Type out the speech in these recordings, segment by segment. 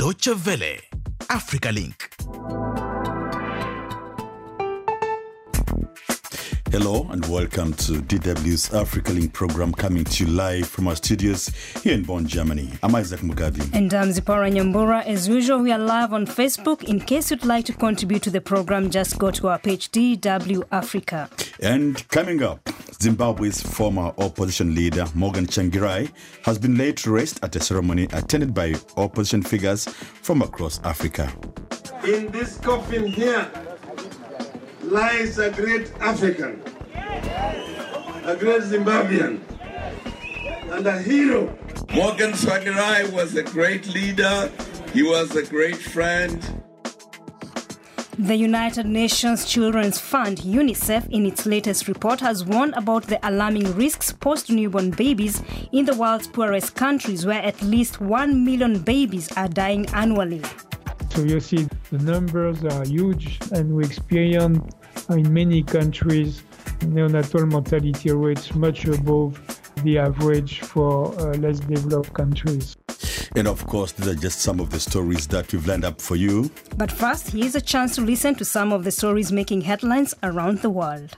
Deutsche Welle, Africa Link. Hello and welcome to DW's Africa Link program, coming to you live from our studios here in Bonn, Germany. I'm Isaac Mugabi. And I'm Zipporah Nyambura. As usual, we are live on Facebook. In case you'd like to contribute to the program, just go to our page, DW Africa. And coming up, Zimbabwe's former opposition leader, Morgan Tsvangirai, has been laid to rest at a ceremony attended by opposition figures from across Africa. In this coffin here lies a great African, a great Zimbabwean, and a hero. Morgan Tsvangirai was a great leader. He was a great friend. The United Nations Children's Fund, UNICEF, in its latest report has warned about the alarming risks posed to newborn babies in the world's poorest countries, where at least 1 million babies are dying annually. So you see the numbers are huge, and we experience in many countries neonatal mortality rates much above the average for less developed countries. And of course, these are just some of the stories that we've lined up for you. But first, here's a chance to listen to some of the stories making headlines around the world.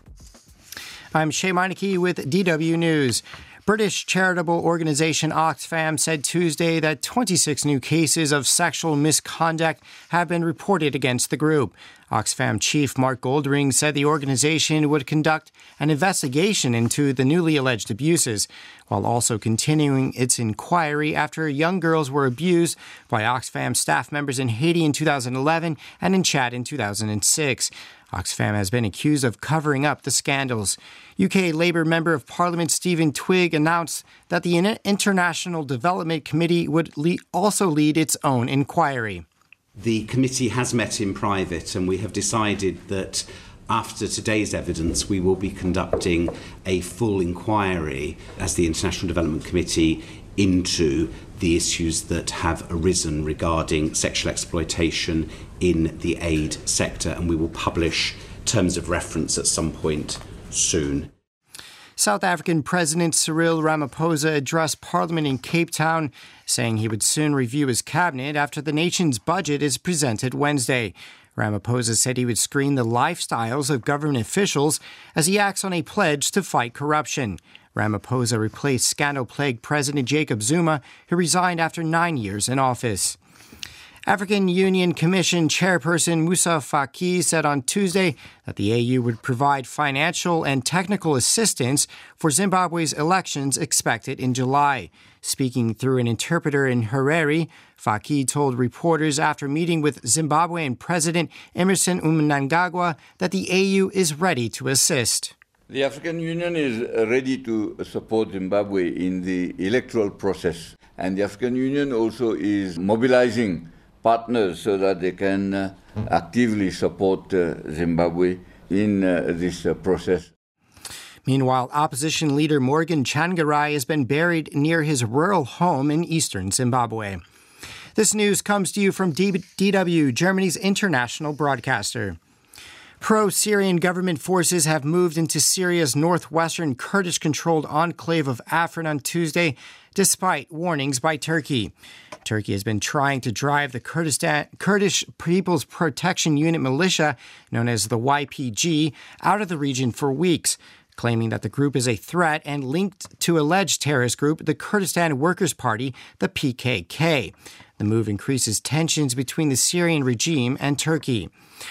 I'm Shay Meineke with DW News. British charitable organisation Oxfam said Tuesday that 26 new cases of sexual misconduct have been reported against the group. Oxfam chief Mark Goldring said the organisation would conduct an investigation into the newly alleged abuses, while also continuing its inquiry after young girls were abused by Oxfam staff members in Haiti in 2011 and in Chad in 2006. Oxfam has been accused of covering up the scandals. UK Labour Member of Parliament Stephen Twigg announced that the International Development Committee would also lead its own inquiry. The committee has met in private, and we have decided that after today's evidence we will be conducting a full inquiry as the International Development Committee into the issues that have arisen regarding sexual exploitation in the aid sector, and we will publish terms of reference at some point soon. South African President Cyril Ramaphosa addressed Parliament in Cape Town, saying he would soon review his cabinet after the nation's budget is presented Wednesday. Ramaphosa said he would screen the lifestyles of government officials as he acts on a pledge to fight corruption. Ramaphosa replaced scandal-plagued President Jacob Zuma, who resigned after 9 years in office. African Union Commission Chairperson Moussa Faki said on Tuesday that the AU would provide financial and technical assistance for Zimbabwe's elections expected in July. Speaking through an interpreter in Harare, Faki told reporters after meeting with Zimbabwean President Emmerson Mnangagwa that the AU is ready to assist. The African Union is ready to support Zimbabwe in the electoral process, and the African Union also is mobilizing partners so that they can actively support Zimbabwe in this process. Meanwhile, opposition leader Morgan Tsvangirai has been buried near his rural home in eastern Zimbabwe. This news comes to you from DW, Germany's international broadcaster. Pro-Syrian government forces have moved into Syria's northwestern Kurdish-controlled enclave of Afrin on Tuesday, despite warnings by Turkey. Turkey has been trying to drive the Kurdish People's Protection Unit militia, known as the YPG, out of the region for weeks, claiming that the group is a threat and linked to alleged terrorist group, the Kurdistan Workers' Party, the PKK. The move increases tensions between the Syrian regime and Turkey.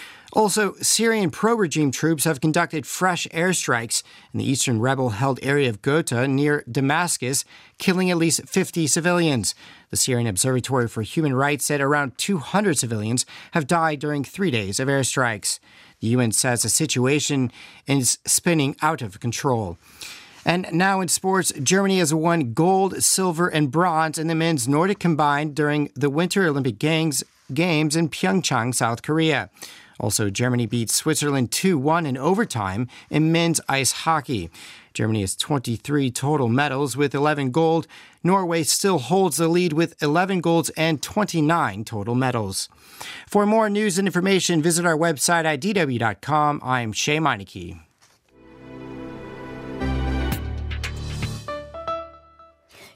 Also, Syrian pro-regime troops have conducted fresh airstrikes in the eastern rebel-held area of Ghouta near Damascus, killing at least 50 civilians. The Syrian Observatory for Human Rights said around 200 civilians have died during 3 days of airstrikes. The UN says the situation is spinning out of control. And now in sports, Germany has won gold, silver, and bronze in the men's Nordic combined during the Winter Olympic Games in Pyeongchang, South Korea. Also, Germany beat Switzerland 2-1 in overtime in men's ice hockey. Germany has 23 total medals with 11 gold. Norway still holds the lead with 11 golds and 29 total medals. For more news and information, visit our website at dw.com. I'm Shay Meineke.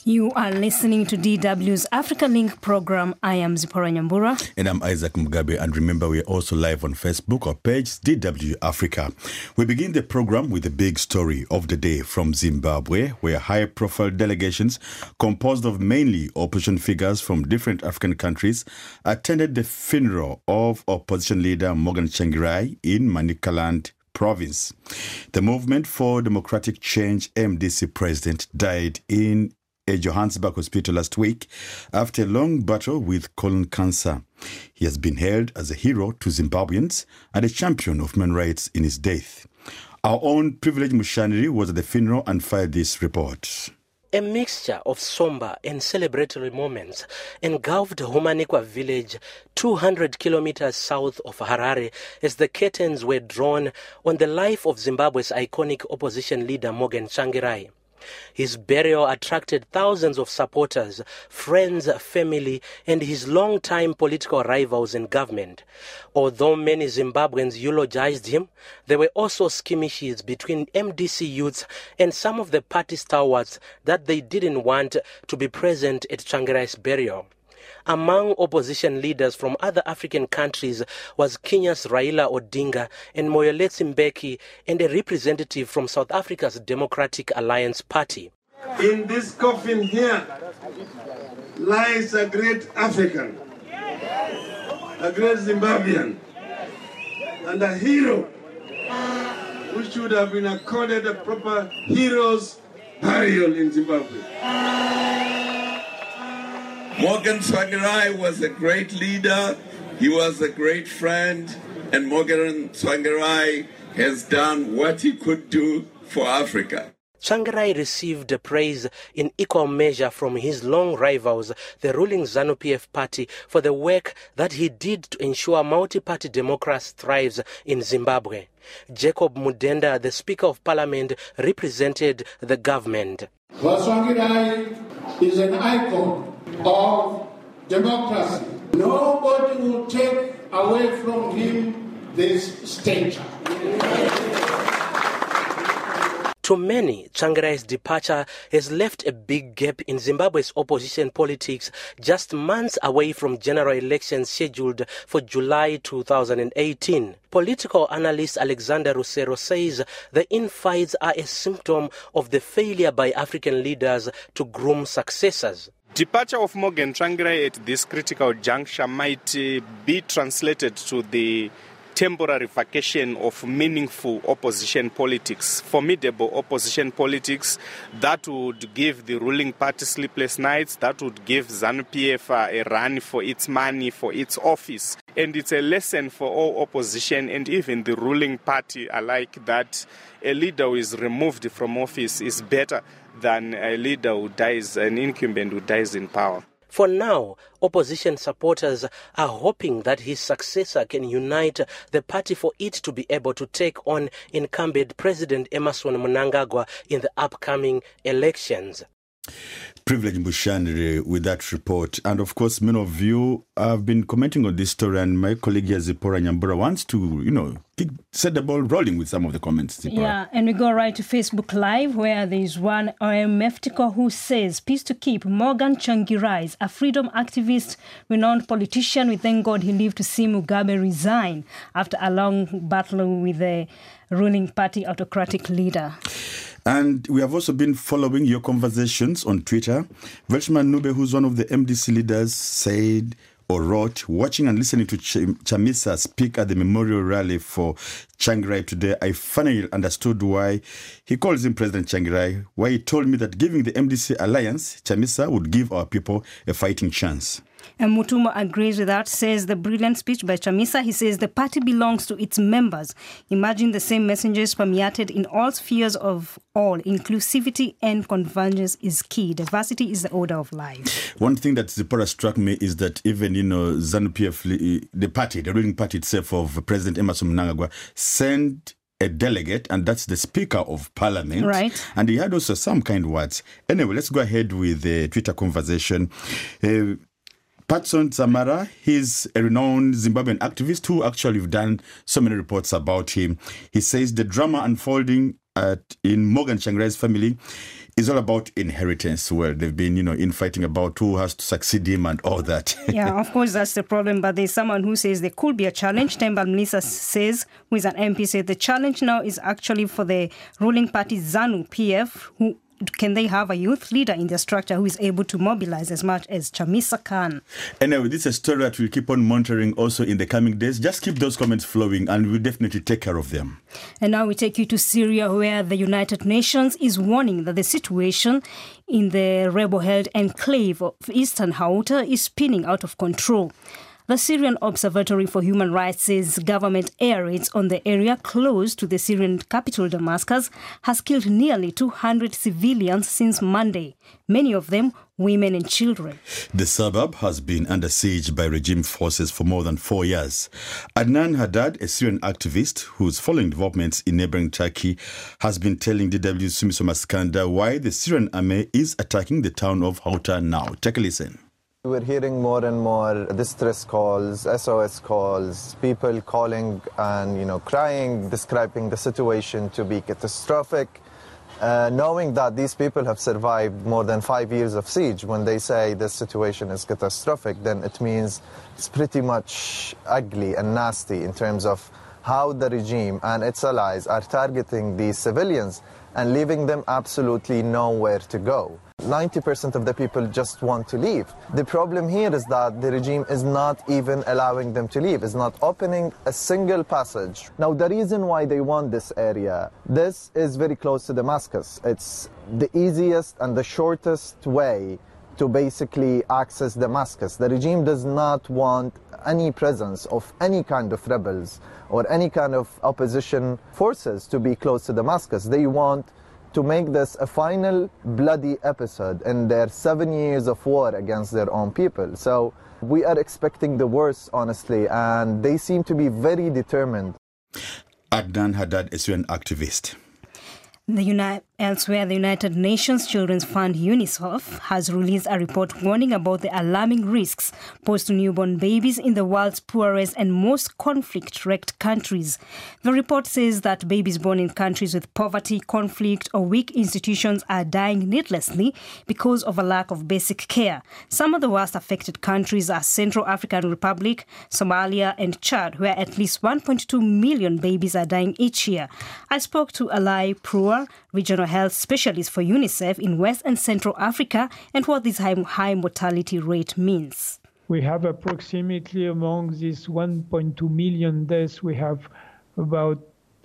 You are listening to DW's Africa Link program. I am Zipporah Nyambura. And I'm Isaac Mugabe. And remember, we're also live on Facebook, our page, DW Africa. We begin the program with a big story of the day from Zimbabwe, where high-profile delegations composed of mainly opposition figures from different African countries attended the funeral of opposition leader Morgan Tsvangirai in Manicaland province. The Movement for Democratic Change, MDC president, died in a Johannesburg hospital last week after a long battle with colon cancer. He has been hailed as a hero to Zimbabweans and a champion of human rights in his death. Our own Privilege Mushaniri was at the funeral and filed this report. A mixture of somber and celebratory moments engulfed Humanikwa village 200 kilometers south of Harare as the curtains were drawn on the life of Zimbabwe's iconic opposition leader Morgan Tsvangirai. His burial attracted thousands of supporters, friends, family, and his long-time political rivals in government. Although many Zimbabweans eulogized him, there were also skirmishes between MDC youths and some of the party stalwarts that they didn't want to be present at Tsvangirai's burial. Among opposition leaders from other African countries was Kenya's Raila Odinga and Moyoletsi Mbeki, and a representative from South Africa's Democratic Alliance Party. In this coffin here lies a great African, a great Zimbabwean, and a hero who should have been accorded a proper hero's burial in Zimbabwe. Morgan Tsvangirai was a great leader, he was a great friend, and Morgan Tsvangirai has done what he could do for Africa. Tsvangirai received praise in equal measure from his long rivals, the ruling ZANU-PF party, for the work that he did to ensure multi-party democracy thrives in Zimbabwe. Jacob Mudenda, the Speaker of Parliament, represented the government. Tsvangirai is an icon of democracy. Nobody will take away from him this stature. To many, Tsvangirai's departure has left a big gap in Zimbabwe's opposition politics, just months away from general elections scheduled for July 2018. Political analyst Alexander Rusero says the infights are a symptom of the failure by African leaders to groom successors. Departure of Morgan Tsvangirai at this critical juncture might be translated to the temporary vacation of meaningful opposition politics, formidable opposition politics that would give the ruling party sleepless nights, that would give ZANU-PF a run for its money, for its office. And it's a lesson for all opposition and even the ruling party alike that a leader who is removed from office is better than a leader who dies, an incumbent who dies in power. For now, opposition supporters are hoping that his successor can unite the party for it to be able to take on incumbent President Emmerson Mnangagwa in the upcoming elections. Privilege Mushaniri with that report. And of course, many of you have been commenting on this story, and my colleague here, Zipporah Nyambura, wants to, set the ball rolling with some of the comments. Zipporah. Yeah, and we go right to Facebook Live, where there's one Meftiko who says, peace to keep. Morgan Tsvangirai, a freedom activist, renowned politician. We thank God he lived to see Mugabe resign after a long battle with the ruling party autocratic leader. And we have also been following your conversations on Twitter. Velshman Nube, who's one of the MDC leaders, said or wrote, watching and listening to Chamisa speak at the memorial rally for Tsvangirai today, I finally understood why he calls him President Tsvangirai, why he told me that giving the MDC alliance, Chamisa would give our people a fighting chance. And Mutumo agrees with that, says the brilliant speech by Chamisa. He says the party belongs to its members. Imagine the same messages permeated in all spheres of all. Inclusivity and convergence is key. Diversity is the order of life. One thing that Zipporah struck me is that even, ZANU-PF, the party, the ruling party itself of President Emmerson Mnangagwa, sent a delegate, and that's the Speaker of Parliament. Right. And he had also some kind words. Anyway, let's go ahead with the Twitter conversation. Patson Zamara, he's a renowned Zimbabwean activist who actually have done so many reports about him. He says the drama unfolding in Morgan Tsvangirai's family It's all about inheritance. Well, they've been, infighting about who has to succeed him and all that. Yeah, of course, that's the problem. But there's someone who says there could be a challenge. Themba Mlisa says, who is an MP, said the challenge now is actually for the ruling party ZANU-PF, who can they have a youth leader in their structure who is able to mobilize as much as Chamisa can? Anyway, this is a story that we'll keep on monitoring also in the coming days. Just keep those comments flowing and we'll definitely take care of them. And now we take you to Syria, where the United Nations is warning that the situation in the rebel-held enclave of Eastern Ghouta is spinning out of control. The Syrian Observatory for Human Rights says government air raids on the area close to the Syrian capital Damascus has killed nearly 200 civilians since Monday, many of them women and children. The suburb has been under siege by regime forces for more than 4 years. Adnan Haddad, a Syrian activist who's following developments in neighboring Turkey, has been telling DW's Sumisoma Skanda why the Syrian army is attacking the town of Ghouta now. Take a listen. We're hearing more and more distress calls, SOS calls, people calling and crying, describing the situation to be catastrophic, knowing that these people have survived more than 5 years of siege. When they say this situation is catastrophic, then it means it's pretty much ugly and nasty in terms of how the regime and its allies are targeting these civilians and leaving them absolutely nowhere to go. 90% of the people just want to leave. The problem here is that the regime is not even allowing them to leave, is not opening a single passage. Now, the reason why they want this area, this is very close to Damascus. It's the easiest and the shortest way to basically access Damascus. The regime does not want any presence of any kind of rebels or any kind of opposition forces to be close to Damascus. They want to make this a final bloody episode in their 7 years of war against their own people. So we are expecting the worst, honestly, and they seem to be very determined. Adnan Haddad, a Syrian activist. Elsewhere, the United Nations Children's Fund UNICEF has released a report warning about the alarming risks posed to newborn babies in the world's poorest and most conflict-wrecked countries. The report says that babies born in countries with poverty, conflict or weak institutions are dying needlessly because of a lack of basic care. Some of the worst affected countries are Central African Republic, Somalia and Chad, where at least 1.2 million babies are dying each year. I spoke to Alai Prua, regional health specialist for UNICEF in West and Central Africa, and what this high mortality rate means. We have approximately among these 1.2 million deaths, we have about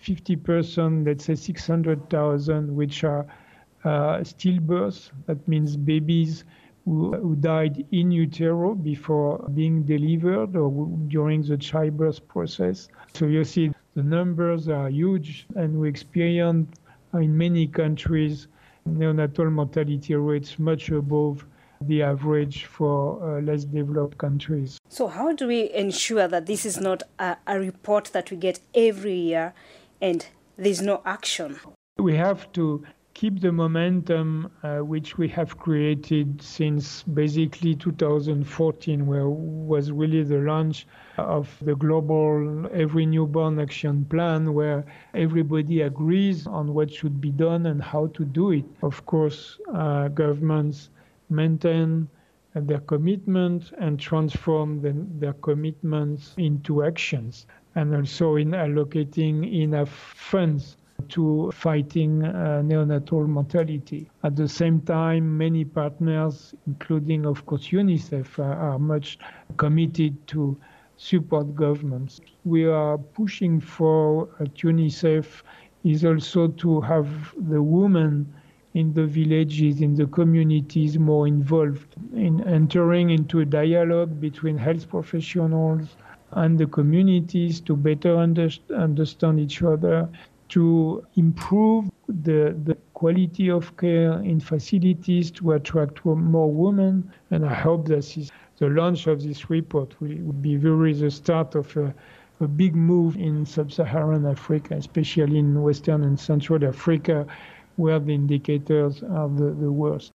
50%, let's say 600,000, which are stillbirths. That means babies who died in utero before being delivered or during the childbirth process. So you see the numbers are huge, and we experience in many countries neonatal mortality rates much above the average for less developed countries. So how do we ensure that this is not a report that we get every year and there's no action? We have to keep the momentum which we have created since basically 2014, where was really the launch of the global Every Newborn Action Plan, where everybody agrees on what should be done and how to do it. Of course, governments maintain their commitment and transform their commitments into actions, and also in allocating enough funds to fighting neonatal mortality. At the same time, many partners, including, of course, UNICEF, are much committed to support governments. We are pushing for at UNICEF is also to have the women in the villages, in the communities more involved in entering into a dialogue between health professionals and the communities to better understand each other, to improve the quality of care in facilities to attract more women. And I hope that the launch of this report will be really the start of a big move in sub-Saharan Africa, especially in Western and Central Africa, where the indicators are the worst.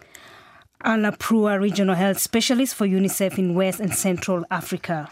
Anna Prua, regional health specialist for UNICEF in West and Central Africa.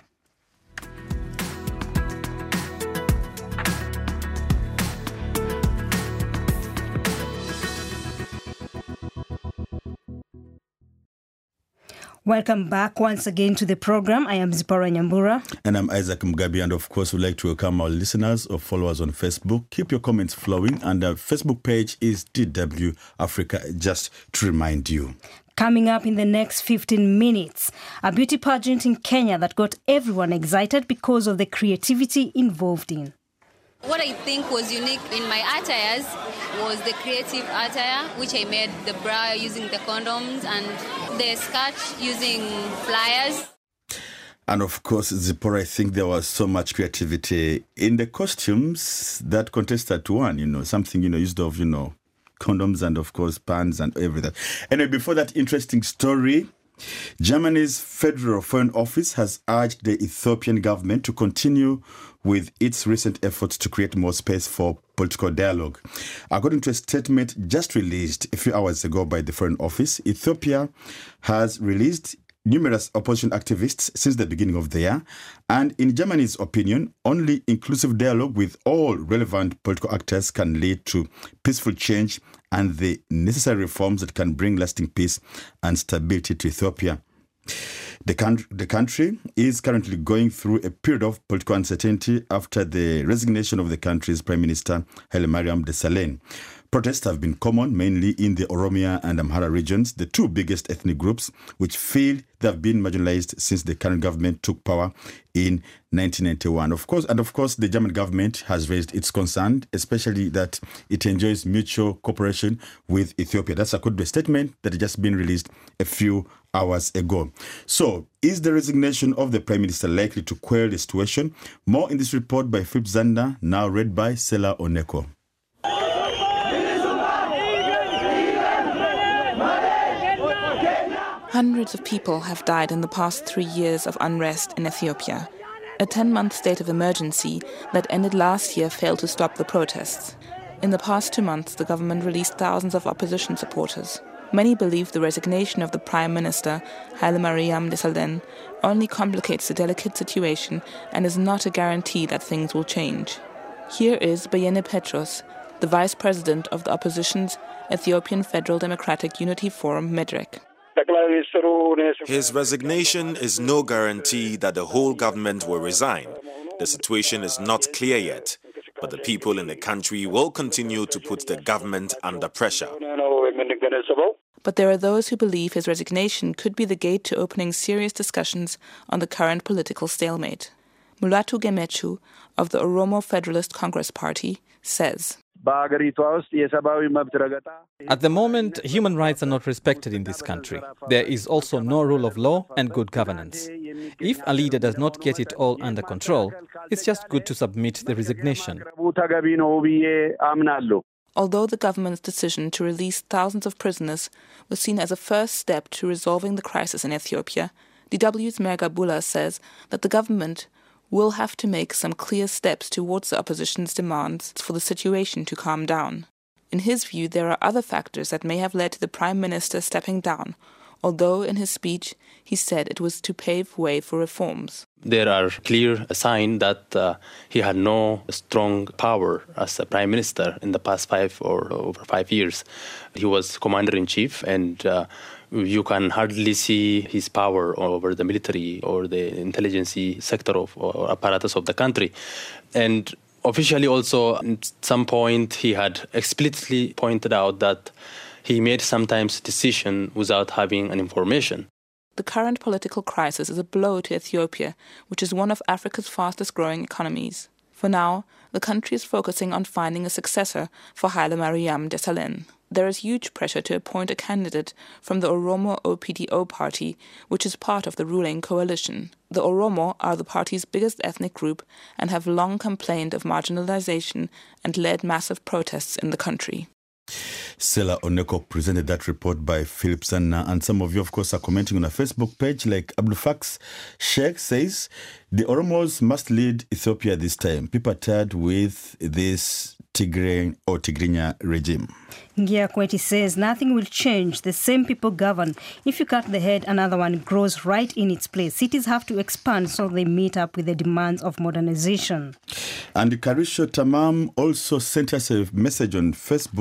Welcome back once again to the program. I am Zipporah Nyambura. And I'm Isaac Mugabi. And of course, we'd like to welcome our listeners or followers on Facebook. Keep your comments flowing. And our Facebook page is DW Africa, just to remind you. Coming up in the next 15 minutes, a beauty pageant in Kenya that got everyone excited because of the creativity involved in. What I think was unique in my attires was the creative attire, which I made the bra using the condoms and the skirt using flyers. And of course, Zipporah, I think there was so much creativity in the costumes that contestant won, something, used of, condoms and of course pants and everything. Anyway, before that interesting story, Germany's Federal Foreign Office has urged the Ethiopian government to continue with its recent efforts to create more space for political dialogue. According to a statement just released a few hours ago by the Foreign Office, Ethiopia has released numerous opposition activists since the beginning of the year, and in Germany's opinion, only inclusive dialogue with all relevant political actors can lead to peaceful change and the necessary reforms that can bring lasting peace and stability to Ethiopia. The country is currently going through a period of political uncertainty after the resignation of the country's Prime Minister, Haile Mariam Desalegn. Protests have been common, mainly in the Oromia and Amhara regions, the two biggest ethnic groups, which feel they have been marginalized since the current government took power in 1991. Of course, the German government has raised its concern, especially that it enjoys mutual cooperation with Ethiopia. That's according to a statement that has just been released a few hours ago. So, is the resignation of the Prime Minister likely to quell the situation? More in this report by Philip Zander, now read by Sela Oneko. Hundreds of people have died in the past 3 years of unrest in Ethiopia. A 10-month state of emergency that ended last year failed to stop the protests. In the past 2 months, the government released thousands of opposition supporters. Many believe the resignation of the Prime Minister, Haile Mariam Desalegn, only complicates the delicate situation and is not a guarantee that things will change. Here is Bayene Petros, the vice president of the opposition's Ethiopian Federal Democratic Unity Forum, MEDREC. His resignation is no guarantee that the whole government will resign. The situation is not clear yet, but the people in the country will continue to put the government under pressure. But there are those who believe his resignation could be the gate to opening serious discussions on the current political stalemate. Mulatu Gemechu of the Oromo Federalist Congress Party says, at the moment, human rights are not respected in this country. There is also no rule of law and good governance. If a leader does not get it all under control, it's just good to submit the resignation. Although the government's decision to release thousands of prisoners was seen as a first step to resolving the crisis in Ethiopia, DW's Merga Bula says that the government will have to make some clear steps towards the opposition's demands for the situation to calm down. In his view, there are other factors that may have led to the Prime Minister stepping down, although in his speech he said it was to pave way for reforms. There are clear signs that he had no strong power as a Prime Minister in the past 5 or over 5 years. He was Commander-in-Chief and you can hardly see his power over the military or the intelligence sector or apparatus of the country. And officially also, at some point, he had explicitly pointed out that he made sometimes decisions without having an information. The current political crisis is a blow to Ethiopia, which is one of Africa's fastest-growing economies. For now, the country is focusing on finding a successor for Haile Mariam Desalegn. There is huge pressure to appoint a candidate from the Oromo OPDO party, which is part of the ruling coalition. The Oromo are the party's biggest ethnic group and have long complained of marginalization and led massive protests in the country. Sela Oneko presented that report by Philip Zander, and some of you, of course, are commenting on our Facebook page, like Abdulfax Sheikh says, the Oromos must lead Ethiopia this time. People are tired with this Tigray or Tigrinya regime. Ngia Kweti says nothing will change. The same people govern. If you cut the head, another one grows right in its place. Cities have to expand so they meet up with the demands of modernization. And Karisho Tamam also sent us a message on Facebook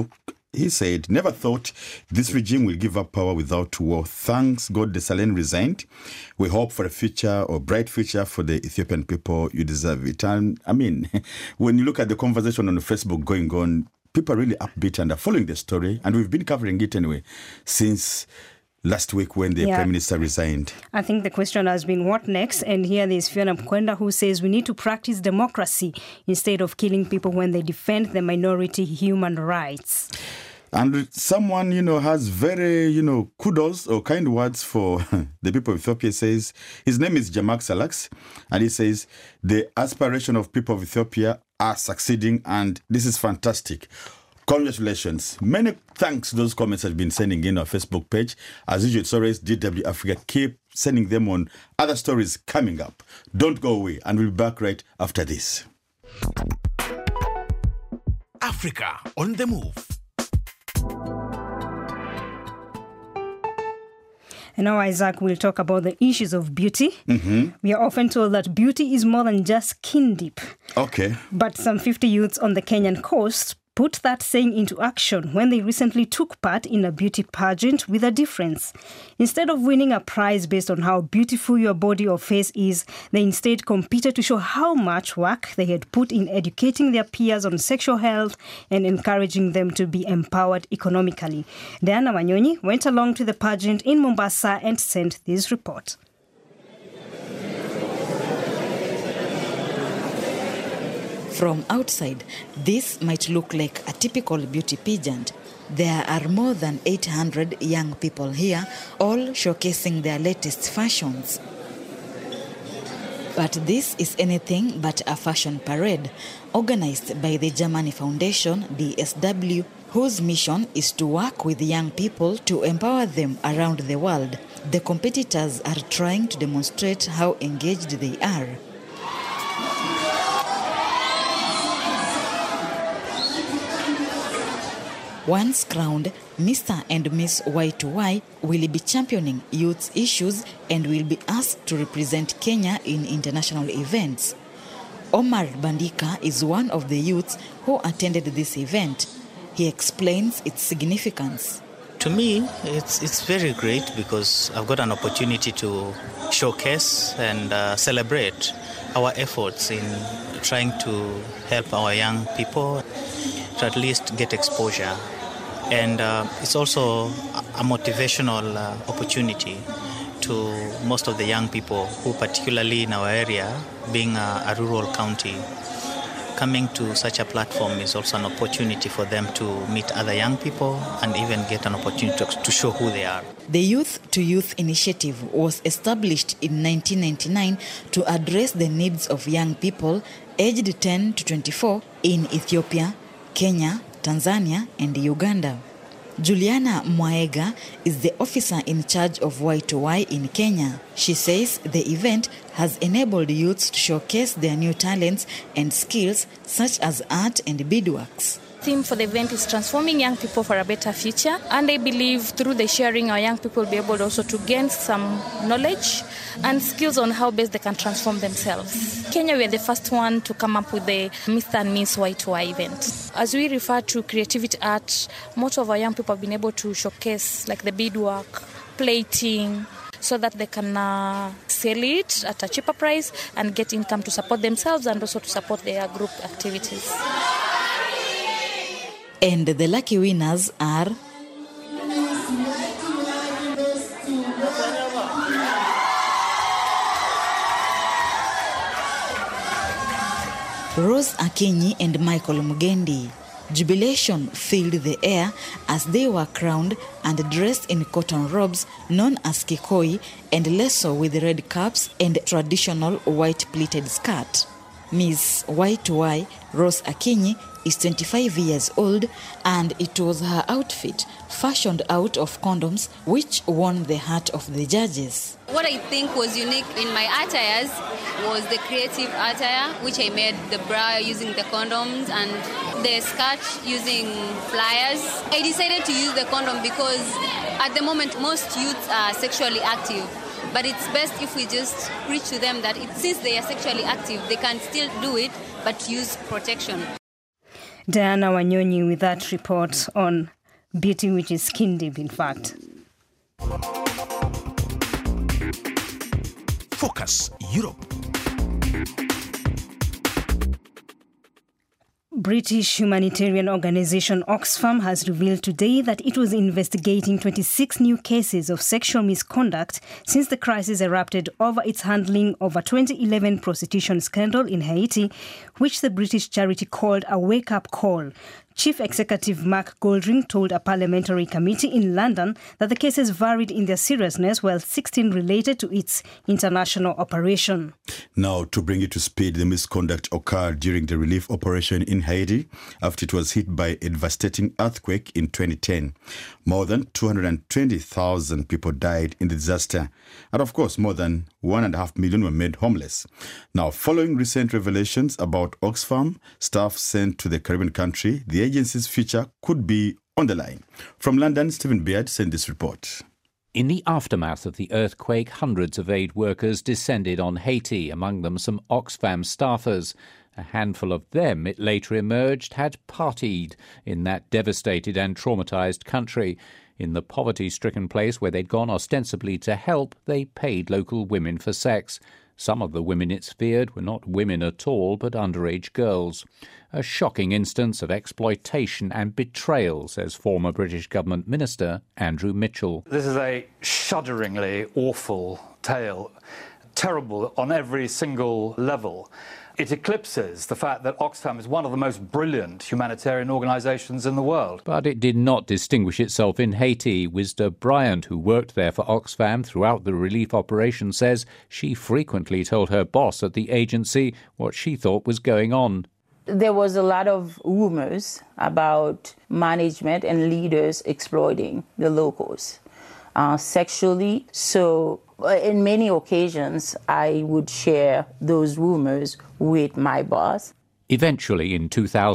He said, never thought this regime will give up power without war. Thanks God Desalegn resigned. We hope for a future or bright future for the Ethiopian people. You deserve it. And I mean, when you look at the conversation on the Facebook going on, people are really upbeat and are following the story. And we've been covering it anyway since last week when the Prime Minister resigned. I think the question has been, what next? And here there's Fiona Mkwenda who says we need to practice democracy instead of killing people when they defend the minority human rights. And someone, has very, kudos or kind words for the people of Ethiopia. Says, his name is Jamak Salaks, and he says, the aspiration of people of Ethiopia are succeeding, and this is fantastic. Congratulations. Many thanks to those comments that have been sending in our Facebook page. As usual, it's always DW Africa. Keep sending them on other stories coming up. Don't go away, and we'll be back right after this. Africa on the move. And now, Isaac, we'll talk about the issues of beauty. Mm-hmm. We are often told that beauty is more than just skin deep. Okay. But some 50 youths on the Kenyan coast put that saying into action when they recently took part in a beauty pageant with a difference. Instead of winning a prize based on how beautiful your body or face is, they instead competed to show how much work they had put in educating their peers on sexual health and encouraging them to be empowered economically. Diana Wanyonyi went along to the pageant in Mombasa and sent this report. From outside, this might look like a typical beauty pageant. There are more than 800 young people here, all showcasing their latest fashions. But this is anything but a fashion parade, organized by the Germany Foundation, DSW, whose mission is to work with young people to empower them around the world. The competitors are trying to demonstrate how engaged they are. Once crowned, Mr. and Miss Y2Y will be championing youth issues and will be asked to represent Kenya in international events. Omar Bandika is one of the youths who attended this event. He explains its significance. To me, it's very great because I've got an opportunity to showcase and celebrate our efforts in trying to help our young people to at least get exposure. And it's also a motivational opportunity to most of the young people who, particularly in our area, being a rural county, coming to such a platform is also an opportunity for them to meet other young people and even get an opportunity to show who they are. The Youth to Youth initiative was established in 1999 to address the needs of young people aged 10 to 24 in Ethiopia, Kenya, Tanzania and Uganda. Juliana Mwaega is the officer in charge of Y2Y in Kenya. She says the event has enabled youths to showcase their new talents and skills such as art and beadworks. The theme for the event is transforming young people for a better future, and I believe through the sharing our young people will be able also to gain some knowledge and skills on how best they can transform themselves. Kenya, we are the first one to come up with the Mr. and Miss Y2Y event. As we refer to creativity art, most of our young people have been able to showcase like the beadwork, plating, so that they can sell it at a cheaper price and get income to support themselves and also to support their group activities. And the lucky winners are Rose Akinyi and Michael Mugendi. Jubilation filled the air as they were crowned and dressed in cotton robes known as kikoi and leso with red caps and traditional white pleated skirt. Miss Y2Y, Rose Akinyi, is 25 years old, and it was her outfit, fashioned out of condoms, which won the heart of the judges. What I think was unique in my attires was the creative attire, which I made the bra using the condoms and the skirt using pliers. I decided to use the condom because at the moment most youths are sexually active. But it's best if we just preach to them that since they are sexually active, they can still do it, but use protection. Diana Wanyonyi with that report on beauty which is skin deep, in fact. Focus Europe. British humanitarian organisation Oxfam has revealed today that it was investigating 26 new cases of sexual misconduct since the crisis erupted over its handling of a 2011 prostitution scandal in Haiti, which the British charity called a wake-up call. Chief Executive Mark Goldring told a parliamentary committee in London that the cases varied in their seriousness, while 16 related to its international operation. Now, to bring you to speed, the misconduct occurred during the relief operation in Haiti after it was hit by a devastating earthquake in 2010. More than 220,000 people died in the disaster. And of course, more than 1.5 million were made homeless. Now, following recent revelations about Oxfam, staff sent to the Caribbean country, the agency's future could be on the line. From London, Stephen Beard sent this report. In the aftermath of the earthquake, hundreds of aid workers descended on Haiti, among them some Oxfam staffers. A handful of them, it later emerged, had partied in that devastated and traumatized country. In the poverty-stricken place where they'd gone ostensibly to help, they paid local women for sex. Some of the women it's feared were not women at all, but underage girls. A shocking instance of exploitation and betrayal, says former British government minister Andrew Mitchell. This is a shudderingly awful tale, terrible on every single level. It eclipses the fact that Oxfam is one of the most brilliant humanitarian organisations in the world. But it did not distinguish itself in Haiti. Wisda Bryant, who worked there for Oxfam throughout the relief operation, says she frequently told her boss at the agency what she thought was going on. There was a lot of rumors about management and leaders exploiting the locals sexually. So in many occasions, I would share those rumors with my boss. Eventually, in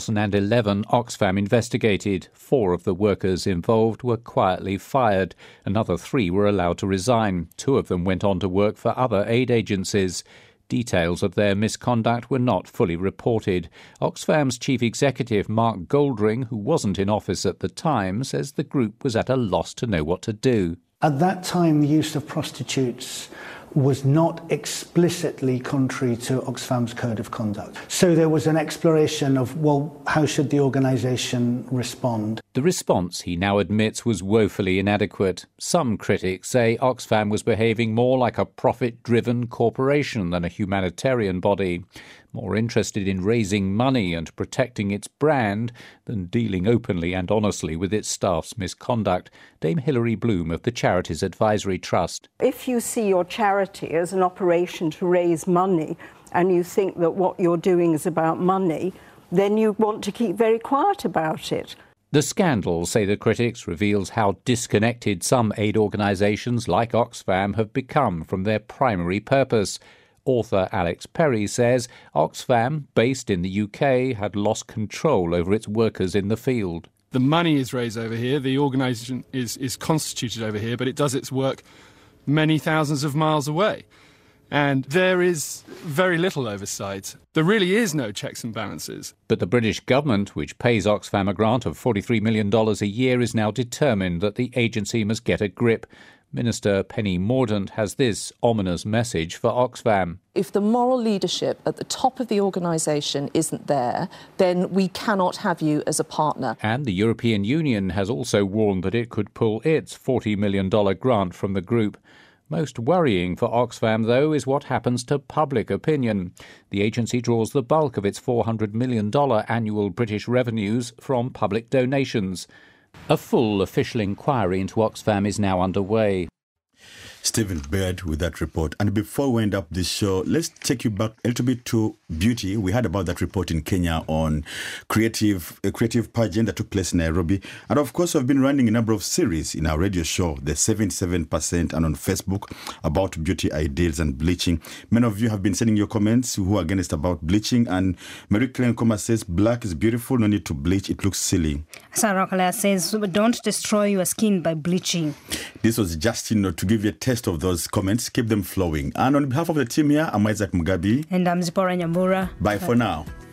2011, Oxfam investigated. 4 of the workers involved were quietly fired. Another 3 were allowed to resign. 2 of them went on to work for other aid agencies. Details of their misconduct were not fully reported. Oxfam's chief executive, Mark Goldring, who wasn't in office at the time, says the group was at a loss to know what to do. At that time, the use of prostitutes was not explicitly contrary to Oxfam's code of conduct. So there was an exploration of, well, how should the organisation respond? The response, he now admits, was woefully inadequate. Some critics say Oxfam was behaving more like a profit-driven corporation than a humanitarian body, more interested in raising money and protecting its brand than dealing openly and honestly with its staff's misconduct. Dame Hilary Bloom of the Charities Advisory Trust. If you see your charity as an operation to raise money and you think that what you're doing is about money, then you want to keep very quiet about it. The scandal, say the critics, reveals how disconnected some aid organisations like Oxfam have become from their primary purpose. Author Alex Perry says Oxfam, based in the UK, had lost control over its workers in the field. The money is raised over here, the organisation is constituted over here, but it does its work many thousands of miles away. And there is very little oversight. There really is no checks and balances. But the British government, which pays Oxfam a grant of $43 million a year, is now determined that the agency must get a grip. Minister Penny Mordaunt has this ominous message for Oxfam. If the moral leadership at the top of the organisation isn't there, then we cannot have you as a partner. And the European Union has also warned that it could pull its $40 million grant from the group. Most worrying for Oxfam, though, is what happens to public opinion. The agency draws the bulk of its $400 million annual British revenues from public donations. A full official inquiry into Oxfam is now underway. Stephen Beard with that report. And before we end up this show, let's take you back a little bit to beauty. We heard about that report in Kenya on a creative pageant that took place in Nairobi. And of course, we've been running a number of series in our radio show, the 77%, and on Facebook about beauty ideals and bleaching. Many of you have been sending your comments who are against about bleaching. And Marie Claire Nkoma says, black is beautiful, no need to bleach, it looks silly. Sarah Kalea says, don't destroy your skin by bleaching. This was just, to give you a taste of those comments. Keep them flowing. And on behalf of the team here, I'm Isaac Mugabi. And I'm Zipporah Nyambura. Bye for now.